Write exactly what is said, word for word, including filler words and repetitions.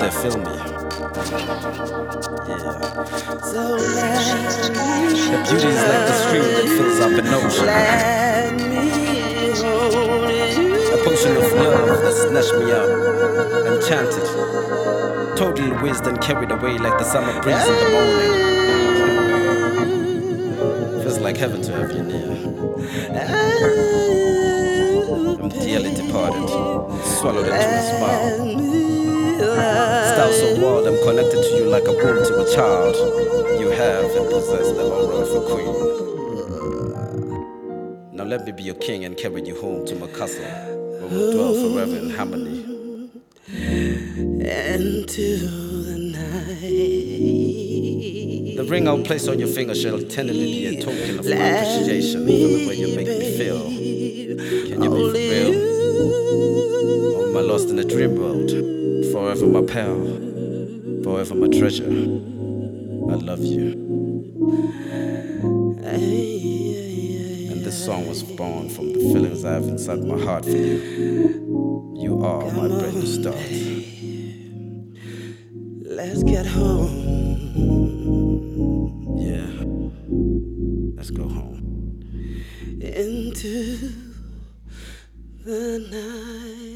there, feel me. Yeah. So let The beauty is like the stream that fills up an ocean. let me hold you. A potion of love that snatched me up, enchanted, total wisdom carried away like the summer breeze in the morning. Feels like heaven to have you near. I'm dearly departed, swallowed into a smile. Style so wild, I'm connected to you like a womb to a child. You have and possess the aura of a queen. Now let me be your king and carry you home to my castle, where we'll dwell forever in harmony. Into the night. The ring I'll place on your finger shall tenderly be a token of my appreciation for the way you make me feel. Can you be for real? Or am I lost in a dream world? Forever my pal, forever my treasure. I love you. And this song was born from the feelings I have inside my heart for you. You are my brand new start. Let's get home. Yeah, let's go home. Into the night.